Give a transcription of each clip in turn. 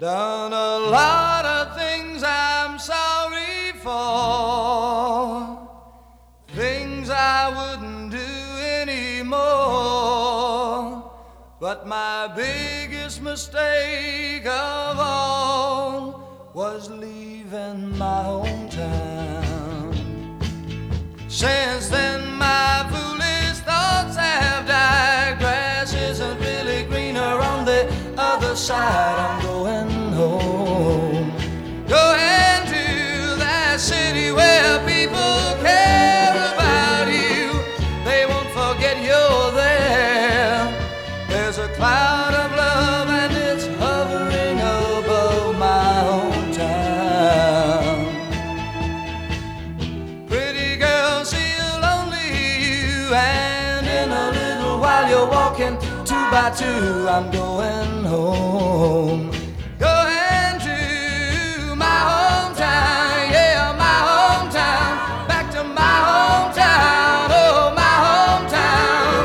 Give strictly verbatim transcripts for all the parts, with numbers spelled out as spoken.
Done a lot of things I'm sorry for, things I wouldn't do anymore. But my biggest mistake of all was leaving my hometown. Since then my foolish thoughts have died. Grass isn't really greener on the other side. I'm going home, going to that city where people care about you. They won't forget you're there. There's a cloud of love and it's hovering above my hometown. Pretty girl, see you'll only you, and in a little while you're walking two by two. I'm going home, going to my hometown, yeah, my hometown, back to my hometown, oh, my hometown.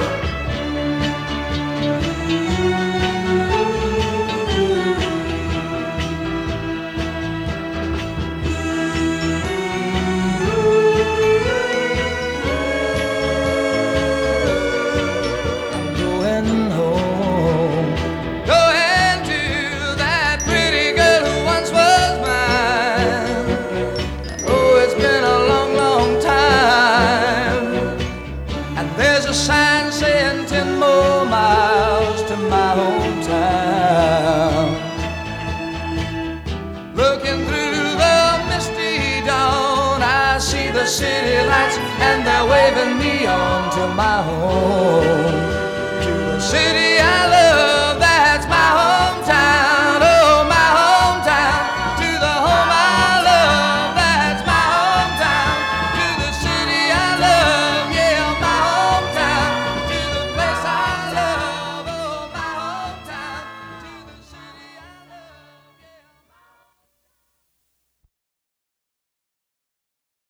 I'm going home, going to that pretty girl who once was mine. Oh, it's been a long, long time, and there's a sign saying ten more miles to my hometown. Looking through the misty dawn, I see the city lights and they're waving me on to my home, to the city